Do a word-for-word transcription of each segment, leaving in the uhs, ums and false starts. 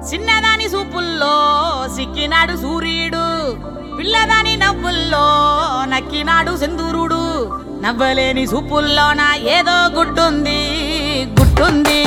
చిన్నదాని సూపుల్లో సిక్కినాడు సూర్యుడు, పిల్లదాని నవ్వుల్లో నక్కినాడు సింధూరుడు. నవ్వలేని సూపుల్లోన ఏదో గుడ్డుంది గుట్టుంది,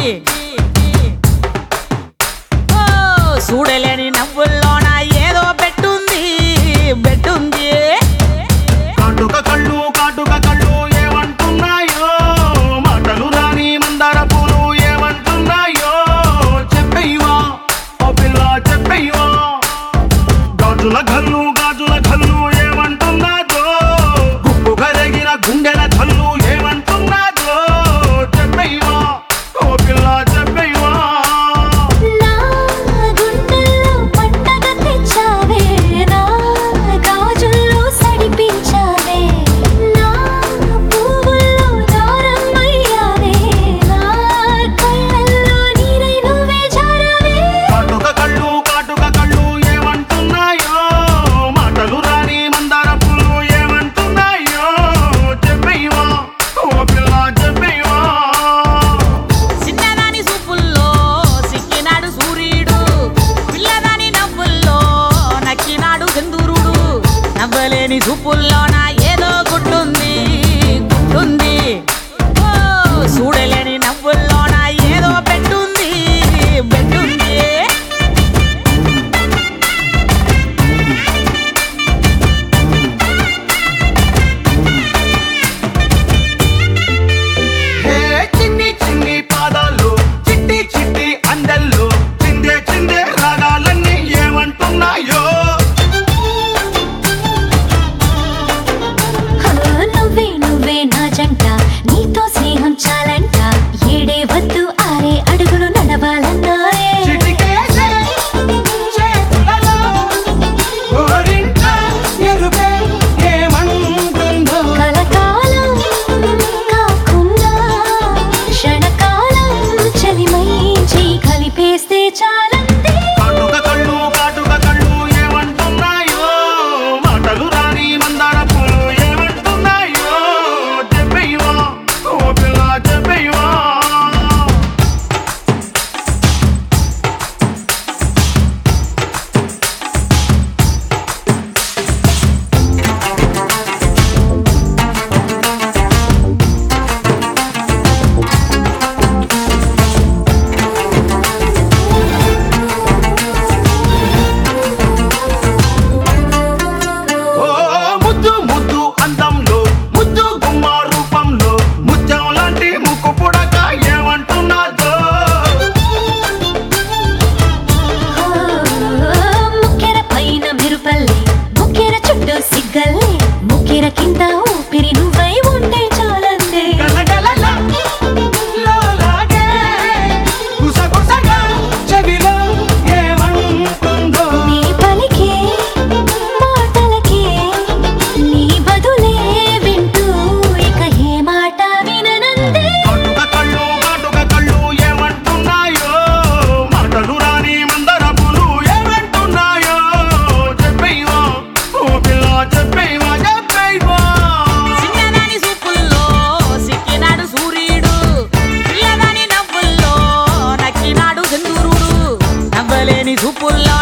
ఓ చూడలేని నవ్వుల్లోన ఏదో పెట్టుంది బెట్టుంది. కాటుక కళ్ళు కాటుక కళ్ళు ఏమంటున్నాయో, మాటలు రాని మందార పూలు ఏమంటున్నాయో. చెప్పయ్యవా ఓ పిల్ల చెప్పయ్యవా, గాజుల గల్లు గాజుల గల్లు ఏమంటున్నాదో, గుప్పు కరిగిన గుండెల కళ్ళు ఏమంటున్నాదో. చెప్పయ్యవా ఓ పిల్ల చెప్పయ్యవా. నా గుండెల్లో పండగ తెచ్చావే, నా గాజుల్లో సడిపించావే, నా పువ్వుల్లో దారమయ్యావే, నా కళ్ళల్లో నీరై నువ్వే జారావే. కాటుక కళ్ళు కాటుక కళ్ళు ఏమంటున్నాయో, మాటలు రాని మందార పూలు ఏమంటున్నాయో. చెప్పయ్యవా ఓ పిల్ల చెప్పయ్యవా. చిన్నదాని సూపుల్లో సిక్కినాడు సూర్యుడు, పిల్లదాని నవ్వుల్లో నక్కినాడు సింధూరుడు. నవ్వలేని సూపుల్లోన ఏదో గుడ్డుంది గుట్టుంది, ఓ చూడలేని నవ్వుల్లోన ఏదో పెట్టుంది బెట్టుంది. హే చిన్ని చిన్ని పాదాలు చిట్టి చిట్టి అందెల్లో చిందే చిందే రాగాలన్నీ ఏమంటున్నాయో. హా, నువ్వే నువ్వే నా జంట, నీతో స్నేహం చాలంట, ఏడే వద్దు ఆరే అడుగులు నడవాలన్నారే. చిటికేసే చేతులలో గోరింట ఎరుపే ఏమంటుందో. కలకాలం కాకున్నా క్షణకాలం చలిమై చేయి కలిపేస్తే చాలంతే. కాటుక కళ్ళు కాటుక కళ్ళు ఏమంటున్నాయో, మాటలు రాని మందార పూలు ఏమంటున్నాయో. చెప్పయ్యవా ఓ పిల్ల చెప్పయ్యవా. ఓ ముద్దు ముద్దు అందంలో ముద్దు గుమ్మ రూపంలో ముత్యం లాంటి ముక్కు పుడక ఏమంటున్నాదో. ఓ, ముక్కెర పైన మెరుపల్లే, ముక్కెర చుట్టూ సిగ్గల్లే, ముక్కెర కింద ఊపిరి నువ్వై ఉంటే చాలంతే. గలగలల లోలాగే గుసగుసగా చెవిలో ఏమంటుందో. నీ పలికే మాటలకే నీ బదులే వింటూ ఇక ఏ మాట విననందే. కాటుక కళ్ళు కాటుక కళ్ళు ఏమంటున్నాయో, మాటలు రాని మందర పూలు ఏమంటున్నాయో. చెప్పయ్యవా ఓ పిల్ల చెప్పయ్యవా చెప్పయ్యవా. చిన్నదాని సూపుల్లో సిక్కినాడు సూర్యుడు, పిల్లదాని నవ్వుల్లో నక్కినాడు సింధూరుడు. నవ్వలేని సూపుల్లో